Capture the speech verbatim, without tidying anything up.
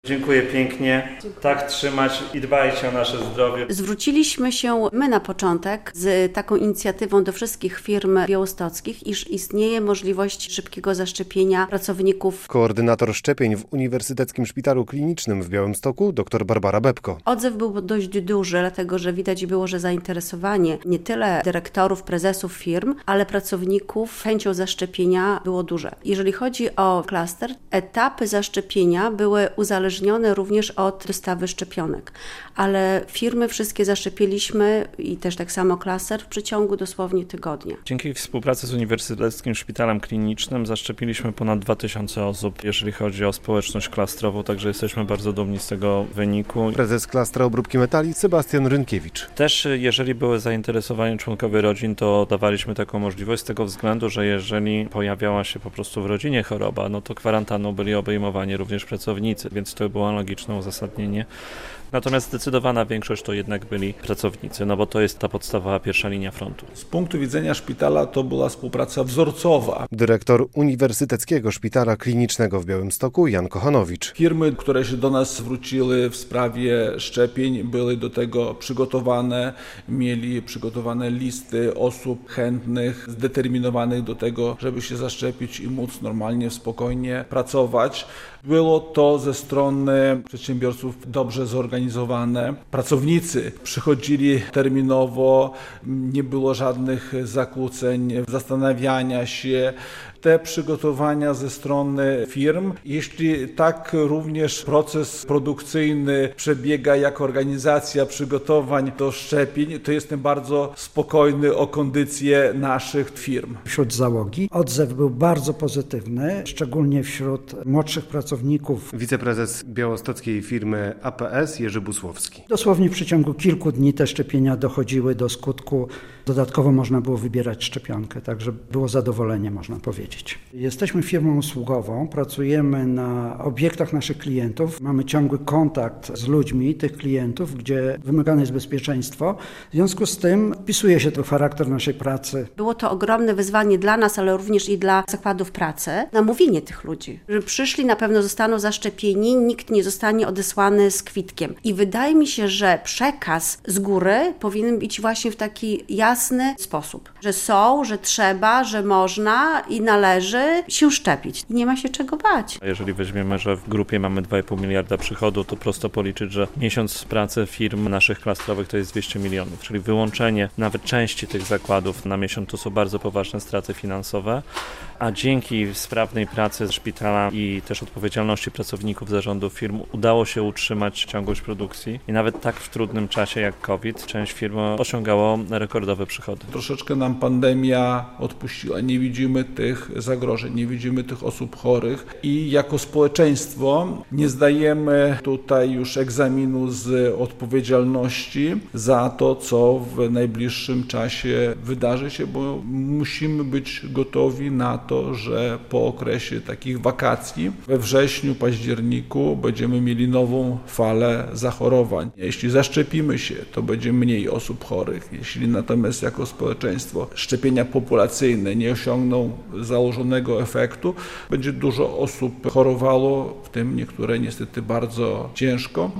Dziękuję pięknie. Dziękuję. Tak trzymać i dbajcie o nasze zdrowie. Zwróciliśmy się my na początek z taką inicjatywą do wszystkich firm białostockich, iż istnieje możliwość szybkiego zaszczepienia pracowników. Koordynator szczepień w Uniwersyteckim Szpitalu Klinicznym w Białymstoku dr Barbara Bebko. Odzew był dość duży, dlatego że widać było, że zainteresowanie nie tyle dyrektorów, prezesów firm, ale pracowników chęcią zaszczepienia było duże. Jeżeli chodzi o klaster, etapy zaszczepienia były uzależnione również od dostawy szczepionek, ale firmy wszystkie zaszczepiliśmy i też tak samo klaster w przeciągu dosłownie tygodnia. Dzięki współpracy z Uniwersyteckim Szpitalem Klinicznym zaszczepiliśmy ponad dwa tysiące osób, jeżeli chodzi o społeczność klastrową, także jesteśmy bardzo dumni z tego wyniku. Prezes Klastra Obróbki Metali Sebastian Rynkiewicz. Też jeżeli były zainteresowanie członkowie rodzin, to dawaliśmy taką możliwość z tego względu, że jeżeli pojawiała się po prostu w rodzinie choroba, no to kwarantanną byli obejmowani również pracownicy, więc to było logiczne uzasadnienie. Natomiast zdecydowana większość to jednak byli pracownicy, no bo to jest ta podstawowa pierwsza linia frontu. Z punktu widzenia szpitala to była współpraca wzorcowa. Dyrektor Uniwersyteckiego Szpitala Klinicznego w Białymstoku Jan Kochanowicz. Firmy, które się do nas zwróciły w sprawie szczepień, były do tego przygotowane, mieli przygotowane listy osób chętnych, zdeterminowanych do tego, żeby się zaszczepić i móc normalnie, spokojnie pracować. Było to ze strony przedsiębiorców dobrze zorganizowane. Pracownicy przychodzili terminowo, nie było żadnych zakłóceń, zastanawiania się. Te przygotowania ze strony firm, jeśli tak również proces produkcyjny przebiega jak organizacja przygotowań do szczepień, to jestem bardzo spokojny o kondycję naszych firm. Wśród załogi odzew był bardzo pozytywny, szczególnie wśród młodszych pracowników. Wiceprezes białostockiej firmy A P S Jerzy Busłowski. Dosłownie w przeciągu kilku dni te szczepienia dochodziły do skutku. Dodatkowo można było wybierać szczepionkę, także było zadowolenie, można powiedzieć. Jesteśmy firmą usługową, pracujemy na obiektach naszych klientów, mamy ciągły kontakt z ludźmi tych klientów, gdzie wymagane jest bezpieczeństwo. W związku z tym wpisuje się to w charakter naszej pracy. Było to ogromne wyzwanie dla nas, ale również i dla zakładów pracy, namówienie tych ludzi, że przyszli, na pewno zostaną zaszczepieni, nikt nie zostanie odesłany z kwitkiem. I wydaje mi się, że przekaz z góry powinien być właśnie w taki jasny sposób, że są, że trzeba, że można i należy się szczepić. I nie ma się czego bać. Jeżeli weźmiemy, że w grupie mamy dwa i pół miliarda przychodu, to prosto policzyć, że miesiąc pracy firm naszych klastrowych to jest dwieście milionów, czyli wyłączenie nawet części tych zakładów na miesiąc to są bardzo poważne straty finansowe, a dzięki sprawnej pracy szpitala i też odpowiedzialności pracowników zarządów firm udało się utrzymać ciągłość produkcji i nawet tak w trudnym czasie jak COVID część firm osiągało rekordowe przychody. Troszeczkę nam pandemia odpuściła, nie widzimy tych zagrożeń, nie widzimy tych osób chorych i jako społeczeństwo nie zdajemy tutaj już egzaminu z odpowiedzialności za to, co w najbliższym czasie wydarzy się, bo musimy być gotowi na to, że po okresie takich wakacji we wrześniu, październiku będziemy mieli nową falę zachorowań. Jeśli zaszczepimy się, to będzie mniej osób chorych. Jeśli natomiast jako społeczeństwo szczepienia populacyjne nie osiągną założonego efektu, będzie dużo osób chorowało, w tym niektóre niestety bardzo ciężko.